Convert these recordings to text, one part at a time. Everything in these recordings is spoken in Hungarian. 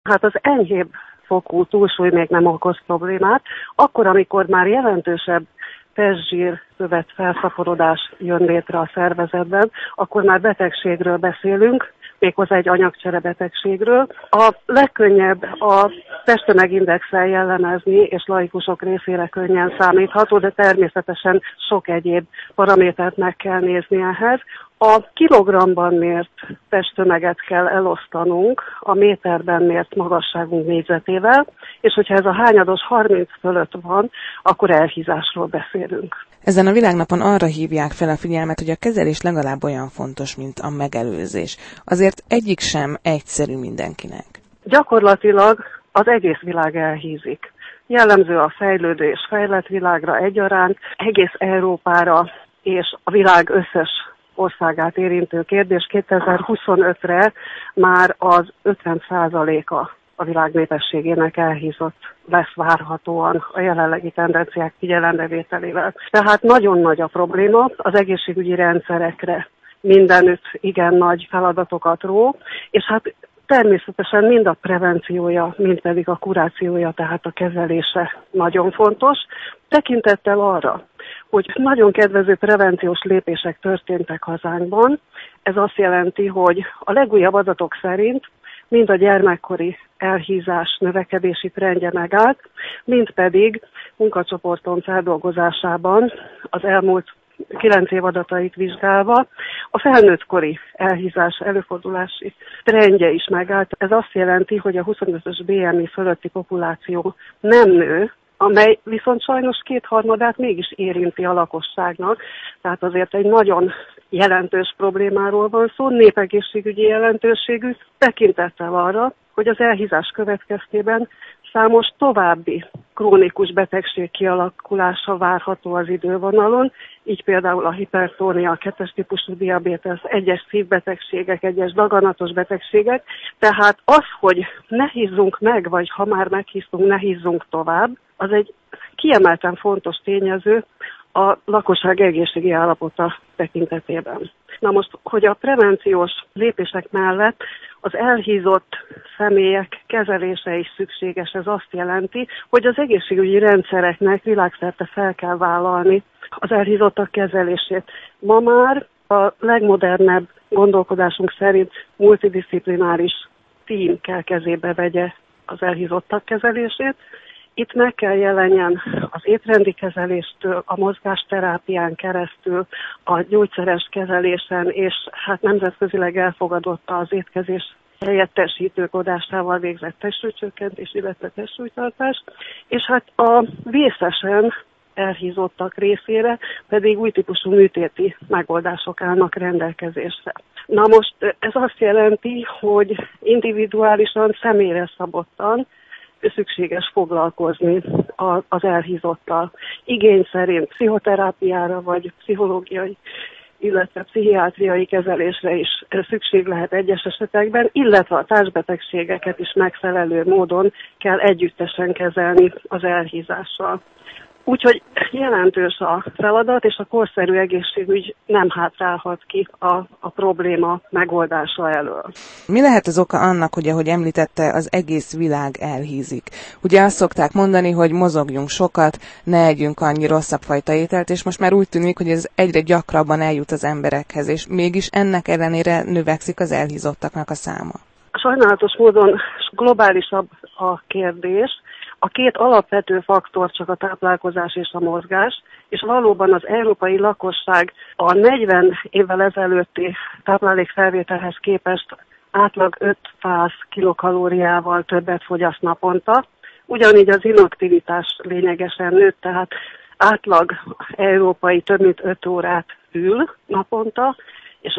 Hát az enyhébb fokú túlsúly még nem okoz problémát, akkor, amikor már jelentősebb testzsír követ felszaporodás jön létre a szervezetben, akkor már betegségről beszélünk, méghozzá egy anyagcserebetegségről. A legkönnyebb a testtömegindexel jellemezni, és laikusok részére könnyen számítható, de természetesen sok egyéb paramétert meg kell nézni ehhez. A kilogramban mért testtömeget kell elosztanunk a méterben mért magasságunk négyzetével, és hogyha ez a hányados 30 fölött van, akkor elhízásról beszélünk. Ezen a világnapon arra hívják fel a figyelmet, hogy a kezelés legalább olyan fontos, mint a megelőzés. Azért egyik sem egyszerű mindenkinek. Gyakorlatilag az egész világ elhízik. Jellemző a fejlődő és fejlett világra egyaránt, egész Európára és a világ összes országát érintő kérdés. 2025-re már az 50%-a a világ népességének elhízott lesz várhatóan a jelenlegi tendenciák figyelembevételével. Tehát nagyon nagy a probléma, az egészségügyi rendszerekre mindenütt igen nagy feladatokat ró, és hát természetesen mind a prevenciója, mind pedig a kurációja, tehát a kezelése nagyon fontos. Tekintettel arra, hogy nagyon kedvező prevenciós lépések történtek hazánkban, ez azt jelenti, hogy a legújabb adatok szerint mind a gyermekkori elhízás növekedési trendje megállt, mind pedig munkacsoporton feldolgozásában az elmúlt 9 év adatait vizsgálva a felnőttkori elhízás előfordulási trendje is megállt. Ez azt jelenti, hogy a 25-ös BMI fölötti populáció nem nő, amely viszont sajnos 2/3 mégis érinti a lakosságnak, tehát azért egy nagyon jelentős problémáról van szó, népegészségügyi jelentőségű, tekintettel arra, hogy az elhízás következtében számos további krónikus betegség kialakulása várható az idővonalon, így például a hipertónia, a 2-es típusú diabétesz, egyes szívbetegségek, egyes daganatos betegségek. Tehát az, hogy ne hízzunk meg, vagy ha már meghíztunk, ne hízzunk tovább, az egy kiemelten fontos tényező a lakosság egészségi állapota tekintetében. Na most, hogy a prevenciós lépések mellett az elhízott személyek kezelése is szükséges, ez azt jelenti, hogy az egészségügyi rendszereknek világszerte fel kell vállalni az elhízottak kezelését. Ma már a legmodernebb gondolkodásunk szerint multidisziplináris tím kell kezébe vegye az elhízottak kezelését. Itt meg kell jelenjen az étrendi kezeléstől, a mozgásterápián keresztül, a gyógyszeres kezelésen, és hát nemzetközileg elfogadott az étkezés helyettesítőkodásával végzett testsúlycsökkentés, illetve testsúlytartás, és hát a vészesen elhízottak részére pedig új típusú műtéti megoldások állnak rendelkezésre. Na most ez azt jelenti, hogy individuálisan, személyre szabottan szükséges foglalkozni az elhízottal. Igény szerint pszichoterápiára vagy pszichológiai, illetve pszichiátriai kezelésre is szükség lehet egyes esetekben, illetve a társbetegségeket is megfelelő módon kell együttesen kezelni az elhízással. Úgyhogy jelentős a feladat, és a korszerű egészségügy nem hátrálhat ki a probléma megoldása elől. Mi lehet az oka annak, hogy ahogy említette, az egész világ elhízik? Ugye azt szokták mondani, hogy mozogjunk sokat, ne együnk annyi rosszabb fajta ételt, és most már úgy tűnik, hogy ez egyre gyakrabban eljut az emberekhez, és mégis ennek ellenére növekszik az elhízottaknak a száma. Sajnálatos módon globálisabb a kérdés. A két alapvető faktor csak a táplálkozás és a mozgás, és valóban az európai lakosság a 40 évvel ezelőtti táplálékfelvételhez képest átlag 500 kilokalóriával többet fogyaszt naponta. Ugyanígy az inaktivitás lényegesen nőtt, tehát átlag európai több mint 5 órát ül naponta, és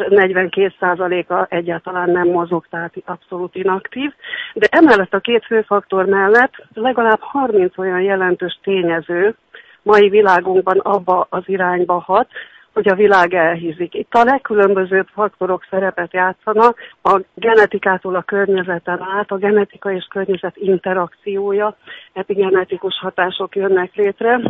42%-a egyáltalán nem mozog, tehát abszolút inaktív. De emellett a két fő faktor mellett legalább 30 olyan jelentős tényező mai világunkban abba az irányba hat, hogy a világ elhízik. Itt a legkülönbözőbb faktorok szerepet játszanak, a genetikától a környezeten át, a genetika és környezet interakciója, epigenetikus hatások jönnek létre,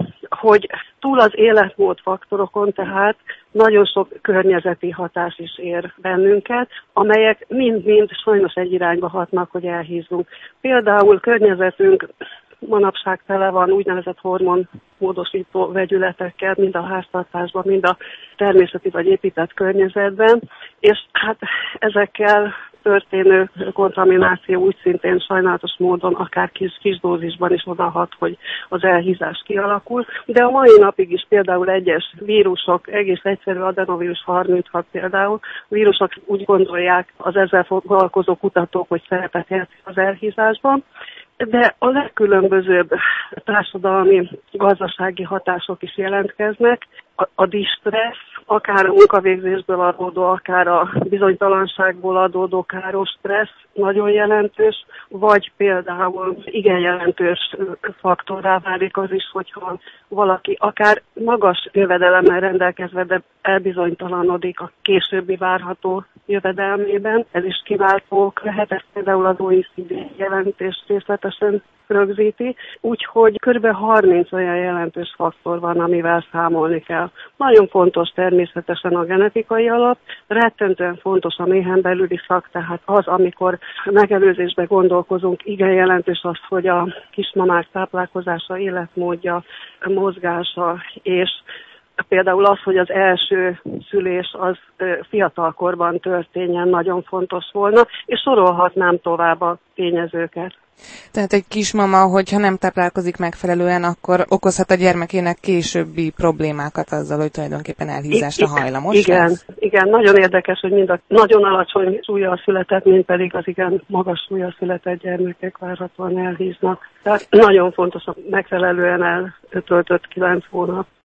hogy túl az életmódfaktorokon, tehát nagyon sok környezeti hatás is ér bennünket, amelyek mind-mind sajnos egy irányba hatnak, hogy elhízzunk. Például környezetünk manapság tele van úgynevezett hormonmódosító vegyületekkel, mind a háztartásban, mind a természeti vagy épített környezetben, és hát ezekkel történő kontamináció úgy szintén sajnálatos módon akár kis dózisban is odahat, hogy az elhízás kialakul. De a mai napig is például egyes vírusok, egész egyszerű adenovírus 36 például, vírusok úgy gondolják az ezzel foglalkozó kutatók, hogy szerepet játszik az elhízásban, de a legkülönbözőbb társadalmi, gazdasági hatások is jelentkeznek. A distressz, akár a munkavégzésből adódó, akár a bizonytalanságból adódó káros stressz nagyon jelentős, vagy például igen jelentős faktorrá válik az is, hogyha valaki akár magas jövedelemmel rendelkezve, de elbizonytalanodik a későbbi várható jövedelmében. Ez is kiváltó lehet, ez például az OECD jelentés részletesen rögzíti, úgyhogy kb. 30 olyan jelentős faktor van, amivel számolni kell. Nagyon fontos természetesen a genetikai alap, rettentően fontos a méhen belüli szak, tehát az, amikor megelőzésbe gondolkozunk, igen jelentős az, hogy a kismamák táplálkozása, életmódja, mozgása, és például az, hogy az első szülés az fiatalkorban történjen, nagyon fontos volna, és sorolhatnám tovább a tényezőket. Tehát egy kismama, hogyha nem táplálkozik megfelelően, akkor okozhat a gyermekének későbbi problémákat azzal, hogy tulajdonképpen elhízásra hajlamos. Igen, nagyon érdekes, hogy mind a nagyon alacsony súllyal született, mind pedig az igen magas súllyal született gyermekek várhatóan elhíznak. Tehát nagyon fontos a megfelelően eltöltött 9 hónap.